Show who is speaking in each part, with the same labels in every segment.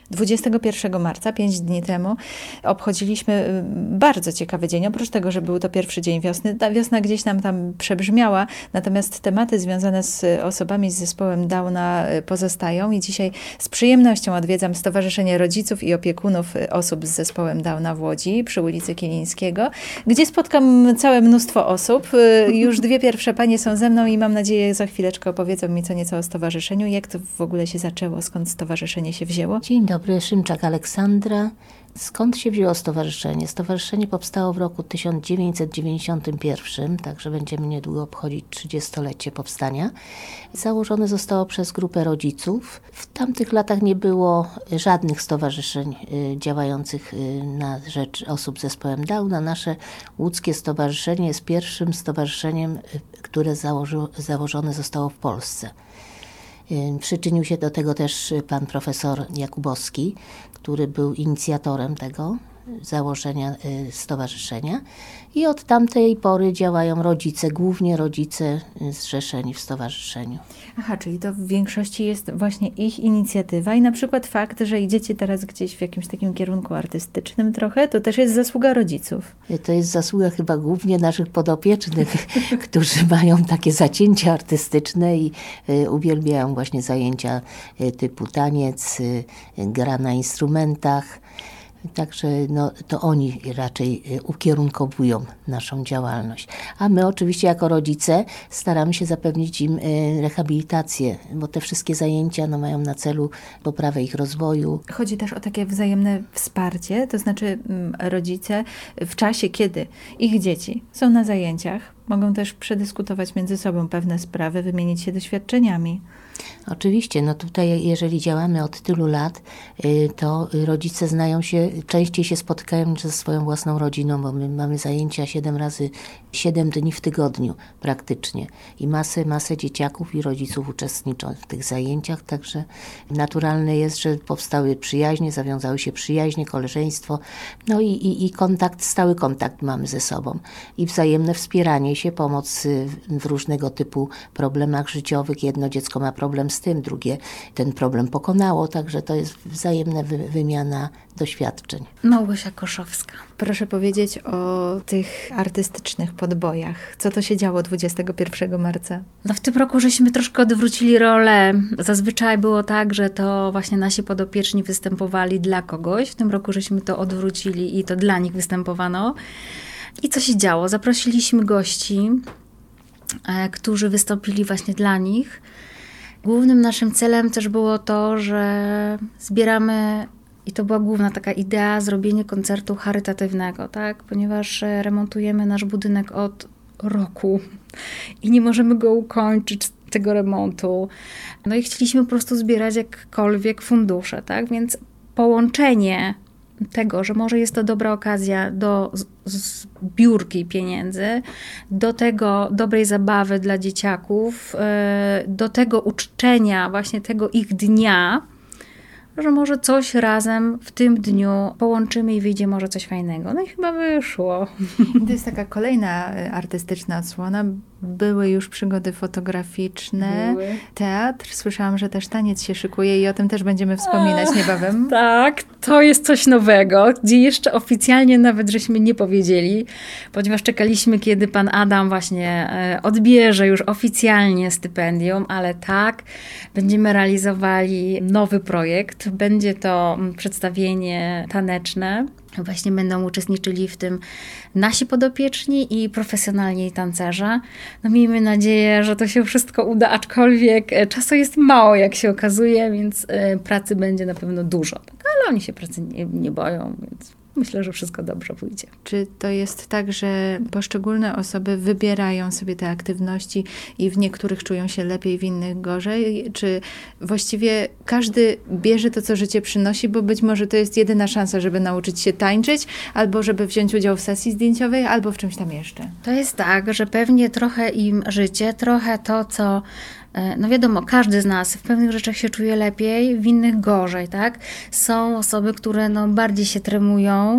Speaker 1: 21 marca, 5 dni temu, obchodziliśmy bardzo ciekawy dzień. Oprócz tego, że był to pierwszy dzień wiosny, ta wiosna gdzieś nam tam przebrzmiała, natomiast tematy związane z osobami z zespołem Downa pozostają i dzisiaj z przyjemnością odwiedzam Stowarzyszenie Rodziców i Opiekunów Osób z Zespołem Downa w Łodzi przy ulicy Kilińskiego, gdzie spotkam całe mnóstwo osób. Już dwie pierwsze panie są ze mną i mam nadzieję, za chwileczkę opowiedzą mi co nieco o stowarzyszeniu. Jak to w ogóle się zaczęło? Skąd stowarzyszenie się wzięło?
Speaker 2: Dzień dobry, Szymczak Aleksandra. Skąd się wzięło stowarzyszenie? Stowarzyszenie powstało w roku 1991, także będziemy niedługo obchodzić 30-lecie powstania. Założone zostało przez grupę rodziców. W tamtych latach nie było żadnych stowarzyszeń działających na rzecz osób z zespołem Downa. Nasze łódzkie stowarzyszenie jest pierwszym stowarzyszeniem, które założone zostało w Polsce. Przyczynił się do tego też pan profesor Jakubowski, który był inicjatorem tego założenia stowarzyszenia i od tamtej pory działają rodzice, głównie rodzice zrzeszeni w stowarzyszeniu.
Speaker 1: Aha, czyli to w większości jest właśnie ich inicjatywa i na przykład fakt, że idziecie teraz gdzieś w jakimś takim kierunku artystycznym trochę, to też jest zasługa rodziców.
Speaker 2: To jest zasługa chyba głównie naszych podopiecznych, którzy mają takie zacięcia artystyczne i uwielbiają właśnie zajęcia typu taniec, gra na instrumentach. Także to oni raczej ukierunkowują naszą działalność. A my oczywiście jako rodzice staramy się zapewnić im rehabilitację, bo te wszystkie zajęcia mają na celu poprawę ich rozwoju.
Speaker 1: Chodzi też o takie wzajemne wsparcie, to znaczy rodzice w czasie, kiedy ich dzieci są na zajęciach, mogą też przedyskutować między sobą pewne sprawy, wymienić się doświadczeniami.
Speaker 2: Oczywiście, tutaj jeżeli działamy od tylu lat, to rodzice znają się, częściej się spotykają ze swoją własną rodziną, bo my mamy zajęcia 7 dni w tygodniu praktycznie i masę dzieciaków i rodziców uczestniczą w tych zajęciach, także naturalne jest, że powstały przyjaźnie, zawiązały się przyjaźnie, koleżeństwo, i kontakt, stały kontakt mamy ze sobą i wzajemne wspieranie się, pomoc w różnego typu problemach życiowych. Jedno dziecko ma problem z tym, drugie ten problem pokonało, także to jest wzajemna wymiana doświadczeń.
Speaker 1: Małgosia Koszowska. Proszę powiedzieć o tych artystycznych podbojach. Co to się działo 21 marca?
Speaker 3: W tym roku żeśmy troszkę odwrócili rolę. Zazwyczaj było tak, że to właśnie nasi podopieczni występowali dla kogoś. W tym roku żeśmy to odwrócili i to dla nich występowano. I co się działo? Zaprosiliśmy gości, którzy wystąpili właśnie dla nich. Głównym naszym celem też było to, że zbieramy, i to była główna taka idea, zrobienie koncertu charytatywnego, tak? Ponieważ remontujemy nasz budynek od roku i nie możemy go ukończyć, tego remontu. I chcieliśmy po prostu zbierać jakkolwiek fundusze, tak? Więc połączenie tego, że może jest to dobra okazja do zbiórki pieniędzy, do tego dobrej zabawy dla dzieciaków, do tego uczczenia właśnie tego ich dnia, że może coś razem w tym dniu połączymy i wyjdzie może coś fajnego. I chyba wyszło.
Speaker 1: To jest taka kolejna artystyczna odsłona. Były już przygody fotograficzne, teatr. Słyszałam, że też taniec się szykuje i o tym też będziemy wspominać niebawem.
Speaker 3: Tak, to jest coś nowego, gdzie jeszcze oficjalnie nawet żeśmy nie powiedzieli, ponieważ czekaliśmy, kiedy pan Adam właśnie odbierze już oficjalnie stypendium, ale tak, będziemy realizowali nowy projekt. Będzie to przedstawienie taneczne. Właśnie będą uczestniczyli w tym nasi podopieczni i profesjonalni tancerze. Miejmy nadzieję, że to się wszystko uda, aczkolwiek czasu jest mało, jak się okazuje, więc pracy będzie na pewno dużo. Ale oni się pracy nie boją, więc myślę, że wszystko dobrze pójdzie.
Speaker 1: Czy to jest tak, że poszczególne osoby wybierają sobie te aktywności i w niektórych czują się lepiej, w innych gorzej? Czy właściwie każdy bierze to, co życie przynosi, bo być może to jest jedyna szansa, żeby nauczyć się tańczyć, albo żeby wziąć udział w sesji zdjęciowej, albo w czymś tam jeszcze?
Speaker 3: To jest tak, że pewnie trochę im życie, trochę to, co wiadomo, każdy z nas w pewnych rzeczach się czuje lepiej, w innych gorzej, tak? Są osoby, które bardziej się tremują,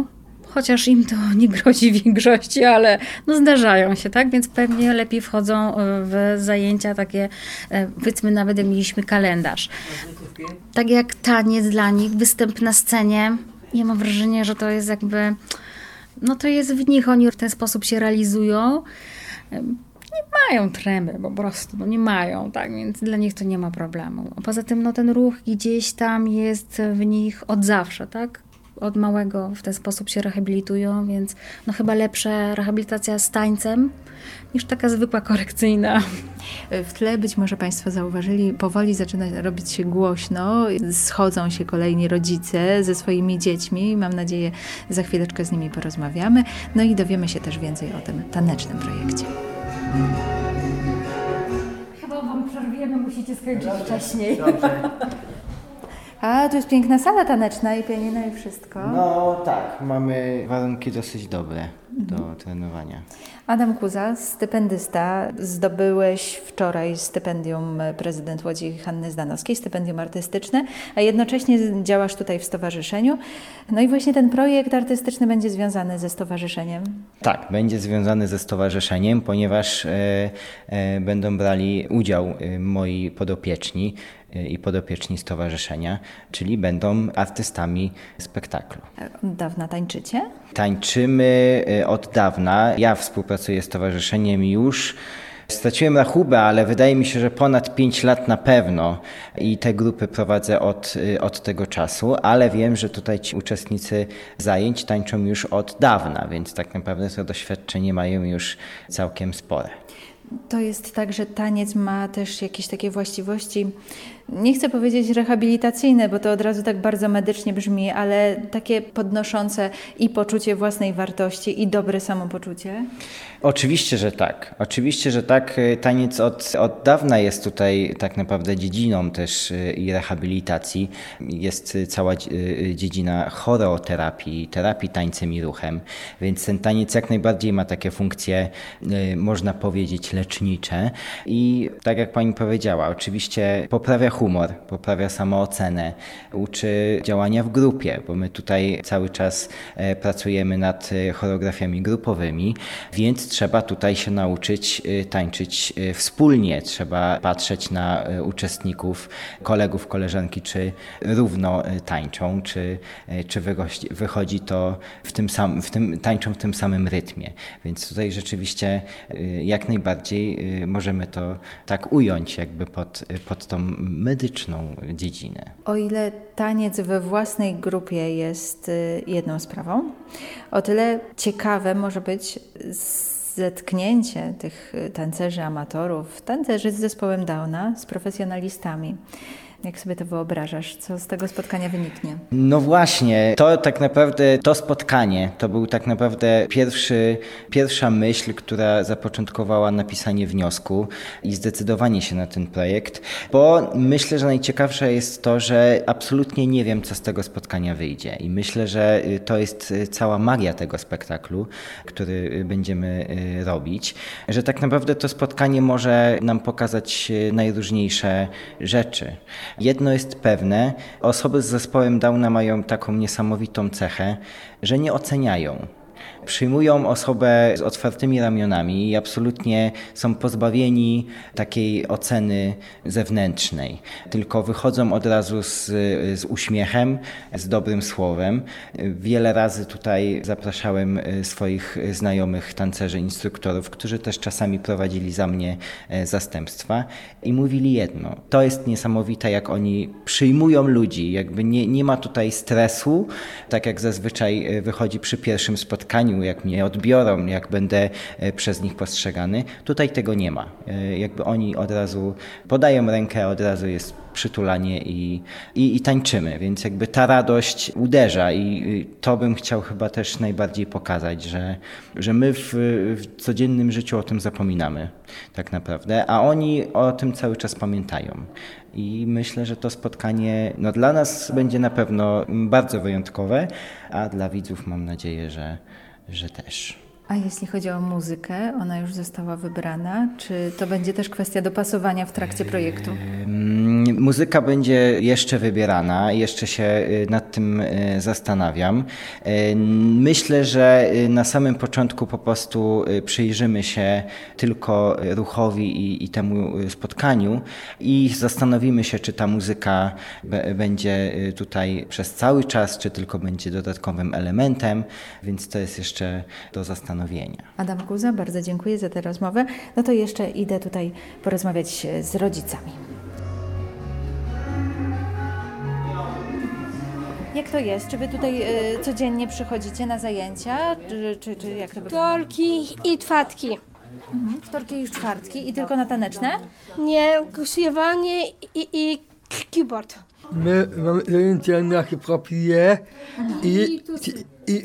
Speaker 3: chociaż im to nie grozi w większości, ale no zdarzają się, tak? Więc pewnie lepiej wchodzą w zajęcia takie, powiedzmy nawet jak mieliśmy kalendarz. Tak jak taniec dla nich, występ na scenie. Ja mam wrażenie, że to jest jakby, no to jest w nich, oni w ten sposób się realizują. Nie mają tremy po prostu, no nie mają, tak, więc dla nich to nie ma problemu. A poza tym no ten ruch gdzieś tam jest w nich od zawsze, tak? Od małego w ten sposób się rehabilitują, więc no chyba lepsza rehabilitacja z tańcem niż taka zwykła korekcyjna.
Speaker 1: W tle być może Państwo zauważyli, powoli zaczyna robić się głośno, schodzą się kolejni rodzice ze swoimi dziećmi. Mam nadzieję, za chwileczkę z nimi porozmawiamy, no i dowiemy się też więcej o tym tanecznym projekcie.
Speaker 3: Chyba wam przerwiemy, musicie skończyć wcześniej.
Speaker 4: Dobrze.
Speaker 1: A, tu jest piękna sala taneczna i pianino i wszystko.
Speaker 4: No tak, mamy warunki dosyć dobre do trenowania.
Speaker 1: Adam Kuza, stypendysta. Zdobyłeś wczoraj stypendium prezydent Łodzi Hanny Zdanowskiej, stypendium artystyczne, a jednocześnie działasz tutaj w stowarzyszeniu. No i właśnie ten projekt artystyczny będzie związany ze stowarzyszeniem.
Speaker 4: Tak, będzie związany ze stowarzyszeniem, ponieważ będą brali udział moi podopieczni i podopieczni stowarzyszenia, czyli będą artystami spektaklu.
Speaker 1: Od dawna tańczycie?
Speaker 4: Tańczymy od dawna. Ja współpracuję z stowarzyszeniem już. Straciłem rachubę, ale wydaje mi się, że ponad 5 lat na pewno i te grupy prowadzę od tego czasu, ale wiem, że tutaj ci uczestnicy zajęć tańczą już od dawna, więc tak naprawdę to doświadczenie mają już całkiem spore.
Speaker 1: To jest tak, że taniec ma też jakieś takie właściwości, nie chcę powiedzieć rehabilitacyjne, bo to od razu tak bardzo medycznie brzmi, ale takie podnoszące i poczucie własnej wartości, i dobre samopoczucie?
Speaker 4: Oczywiście, że tak. Oczywiście, że tak. Taniec od dawna jest tutaj tak naprawdę dziedziną też i rehabilitacji. Jest cała dziedzina choreoterapii, terapii tańcem i ruchem, więc ten taniec jak najbardziej ma takie funkcje, można powiedzieć, lecznicze. I tak jak pani powiedziała, oczywiście poprawia humor, poprawia samoocenę, uczy działania w grupie, bo my tutaj cały czas pracujemy nad choreografiami grupowymi, więc trzeba tutaj się nauczyć tańczyć wspólnie, trzeba patrzeć na uczestników, kolegów, koleżanki, czy równo tańczą, czy wychodzi to tańczą w tym samym rytmie. Więc tutaj rzeczywiście jak najbardziej możemy to tak ująć jakby pod tą medyczną dziedzinę.
Speaker 1: O ile taniec we własnej grupie jest jedną sprawą, o tyle ciekawe może być zetknięcie tych tancerzy amatorów, tancerzy z zespołem Downa, z profesjonalistami. Jak sobie to wyobrażasz? Co z tego spotkania wyniknie?
Speaker 4: No właśnie, to tak naprawdę, to spotkanie, to był tak naprawdę pierwsza myśl, która zapoczątkowała napisanie wniosku i zdecydowanie się na ten projekt, bo myślę, że najciekawsze jest to, że absolutnie nie wiem, co z tego spotkania wyjdzie i myślę, że to jest cała magia tego spektaklu, który będziemy robić, że tak naprawdę to spotkanie może nam pokazać najróżniejsze rzeczy. Jedno jest pewne, osoby z zespołem Downa mają taką niesamowitą cechę, że nie oceniają. Przyjmują osobę z otwartymi ramionami i absolutnie są pozbawieni takiej oceny zewnętrznej. Tylko wychodzą od razu z uśmiechem, z dobrym słowem. Wiele razy tutaj zapraszałem swoich znajomych tancerzy, instruktorów, którzy też czasami prowadzili za mnie zastępstwa i mówili jedno. To jest niesamowite, jak oni przyjmują ludzi. Jakby nie ma tutaj stresu, tak jak zazwyczaj wychodzi przy pierwszym spotkaniu, jak mnie odbiorą, jak będę przez nich postrzegany. Tutaj tego nie ma. Jakby oni od razu podają rękę, od razu jest przytulanie i tańczymy, więc jakby ta radość uderza i to bym chciał chyba też najbardziej pokazać, że my w codziennym życiu o tym zapominamy tak naprawdę, a oni o tym cały czas pamiętają. I myślę, że to spotkanie dla nas będzie na pewno bardzo wyjątkowe, a dla widzów mam nadzieję, że też.
Speaker 1: A jeśli chodzi o muzykę, ona już została wybrana? Czy to będzie też kwestia dopasowania w trakcie projektu?
Speaker 4: Muzyka będzie jeszcze wybierana, jeszcze się nad tym zastanawiam. Myślę, że na samym początku po prostu przyjrzymy się tylko ruchowi i temu spotkaniu i zastanowimy się, czy ta muzyka będzie tutaj przez cały czas, czy tylko będzie dodatkowym elementem, więc to jest jeszcze do zastanowienia.
Speaker 1: Adam Guza, bardzo dziękuję za tę rozmowę. No to jeszcze idę tutaj porozmawiać z rodzicami. Jak to jest? Czy wy tutaj codziennie przychodzicie na zajęcia? Czy jak to wygląda?
Speaker 5: Wtorki i czwartki.
Speaker 1: Wtorki i czwartki i tylko na taneczne?
Speaker 5: Nie, śpiewanie i keyboard.
Speaker 6: My mamy zajęcia na hip-hopie i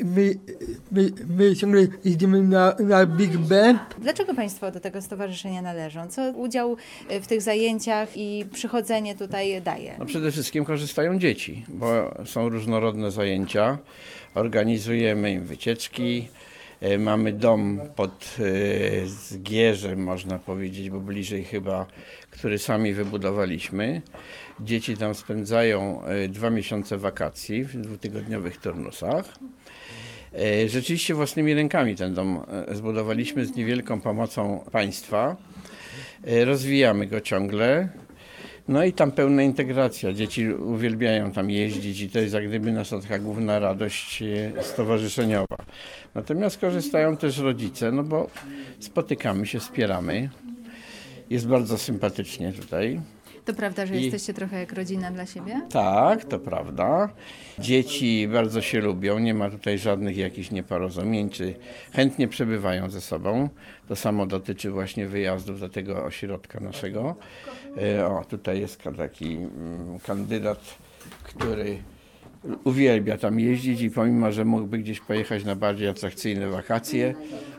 Speaker 6: my ciągle jeździmy na Big Band.
Speaker 1: Dlaczego Państwo do tego stowarzyszenia należą? Co udział w tych zajęciach i przychodzenie tutaj daje?
Speaker 7: No przede wszystkim korzystają dzieci, bo są różnorodne zajęcia, organizujemy im wycieczki, mamy dom pod Zgierzem, można powiedzieć, bo bliżej chyba, który sami wybudowaliśmy. Dzieci tam spędzają 2 miesiące wakacji w 2-tygodniowych turnusach. Rzeczywiście własnymi rękami ten dom zbudowaliśmy z niewielką pomocą państwa. Rozwijamy go ciągle. No i tam pełna integracja. Dzieci uwielbiają tam jeździć i to jest jak gdyby nasza taka główna radość stowarzyszeniowa. Natomiast korzystają też rodzice, no bo spotykamy się, wspieramy. Jest bardzo sympatycznie tutaj.
Speaker 1: To prawda, że jesteście trochę jak rodzina dla siebie?
Speaker 7: Tak, to prawda. Dzieci bardzo się lubią, nie ma tutaj żadnych jakichś nieporozumień, czy chętnie przebywają ze sobą. To samo dotyczy właśnie wyjazdów do tego ośrodka naszego. O, tutaj jest taki kandydat, który uwielbia tam jeździć i pomimo, że mógłby gdzieś pojechać na bardziej atrakcyjne wakacje,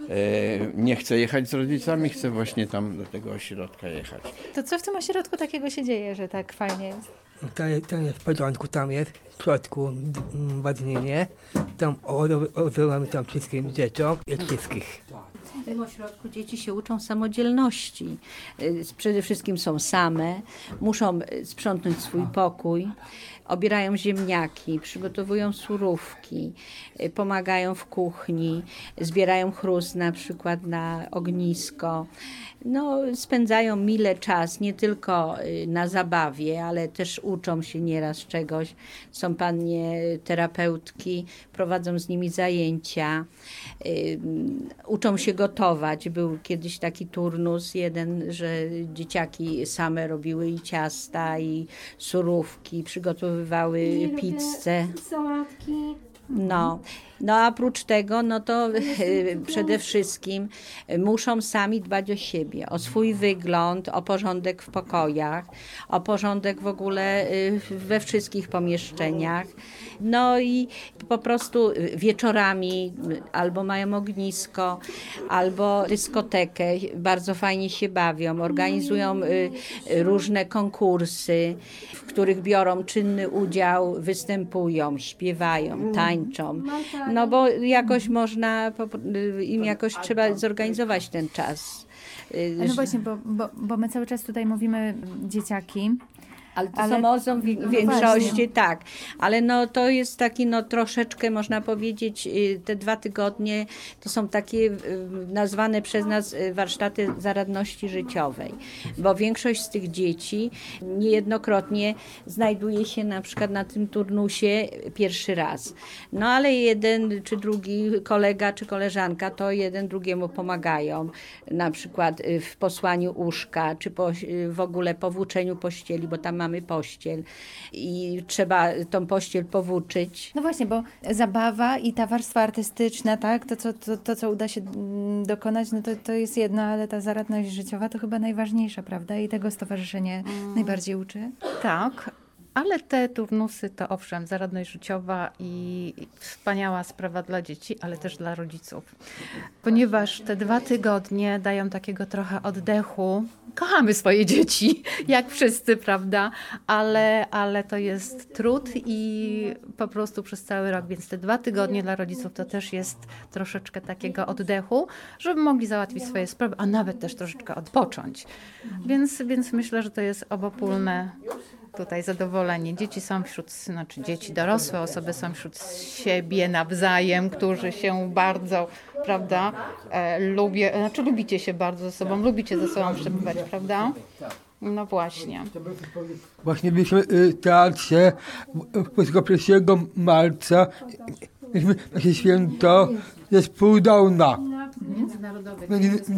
Speaker 7: nie chce jechać z rodzicami, chce właśnie tam do tego ośrodka jechać.
Speaker 1: To co w tym ośrodku takiego się dzieje, że tak fajnie jest?
Speaker 6: Tam jest w porządku, tam jest w środku wadnienie. Tam odwołamy tam wszystkim dzieciom i wszystkich.
Speaker 2: W tym ośrodku dzieci się uczą samodzielności. Przede wszystkim są same, muszą sprzątnąć swój pokój, obierają ziemniaki, przygotowują surówki, pomagają w kuchni, zbierają chrust na przykład na ognisko. No, spędzają mile czas, nie tylko na zabawie, ale też uczą się nieraz czegoś. Są panie terapeutki, prowadzą z nimi zajęcia, uczą się gotować. Był kiedyś taki turnus jeden, że dzieciaki same robiły i ciasta, i surówki, przygotowywały pizzę.
Speaker 5: Sałatki.
Speaker 2: No a oprócz tego, no to przede wszystkim muszą sami dbać o siebie, o swój wygląd, o porządek w pokojach, o porządek w ogóle we wszystkich pomieszczeniach. No i po prostu wieczorami albo mają ognisko, albo dyskotekę, bardzo fajnie się bawią, organizują różne konkursy, w których biorą czynny udział, występują, śpiewają, tańczą. No bo jakoś można, im jakoś trzeba zorganizować ten czas.
Speaker 1: No właśnie, bo my cały czas tutaj mówimy dzieciaki.
Speaker 2: Ale to są w większości, tak. Ale no to jest taki, no troszeczkę można powiedzieć, te 2 tygodnie to są takie nazwane przez nas warsztaty zaradności życiowej. Bo większość z tych dzieci niejednokrotnie znajduje się na przykład na tym turnusie pierwszy raz. No ale jeden czy drugi kolega czy koleżanka to jeden drugiemu pomagają. Na przykład w posłaniu łóżka, czy w ogóle powłóczeniu pościeli, bo tam mamy pościel i trzeba tą pościel powłóczyć.
Speaker 1: No właśnie, bo zabawa i ta warstwa artystyczna, tak, to co uda się dokonać, no to jest jedno, ale ta zaradność życiowa to chyba najważniejsza, prawda? I tego stowarzyszenie najbardziej uczy.
Speaker 8: Tak, Ale te turnusy to owszem, zaradność życiowa i wspaniała sprawa dla dzieci, ale też dla rodziców. Ponieważ te 2 tygodnie dają takiego trochę oddechu. Kochamy swoje dzieci, jak wszyscy, prawda? Ale to jest trud i po prostu przez cały rok. Więc te 2 tygodnie dla rodziców to też jest troszeczkę takiego oddechu, żeby mogli załatwić swoje sprawy, a nawet też troszeczkę odpocząć. Więc myślę, że to jest obopólne tutaj zadowolenie. Dzieci są dzieci, dorosłe osoby są wśród siebie nawzajem, którzy się bardzo, prawda, lubicie się bardzo ze sobą, lubicie ze sobą przebywać, prawda? No właśnie.
Speaker 6: Właśnie byliśmy w teatrze 21 marca. Mieliśmy nasze święto zespół Downa.
Speaker 8: Międzynarodowy.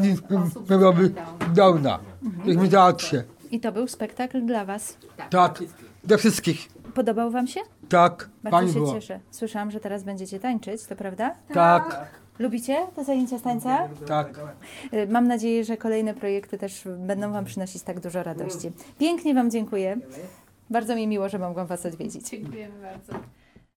Speaker 6: Downa. Byliśmy w teatrze.
Speaker 1: I to był spektakl dla was.
Speaker 6: Tak, dla wszystkich.
Speaker 1: Podobał wam się?
Speaker 6: Tak,
Speaker 1: Bardzo
Speaker 6: fajnie
Speaker 1: się
Speaker 6: było.
Speaker 1: cieszę. Słyszałam, że teraz będziecie tańczyć, to prawda?
Speaker 6: Tak,
Speaker 1: Lubicie te zajęcia z tańca?
Speaker 6: tak.
Speaker 1: Mam nadzieję, że kolejne projekty też będą wam przynosić tak dużo radości. Pięknie wam dziękuję. Bardzo mi miło, że mogłam was odwiedzić.
Speaker 8: Dziękujemy bardzo.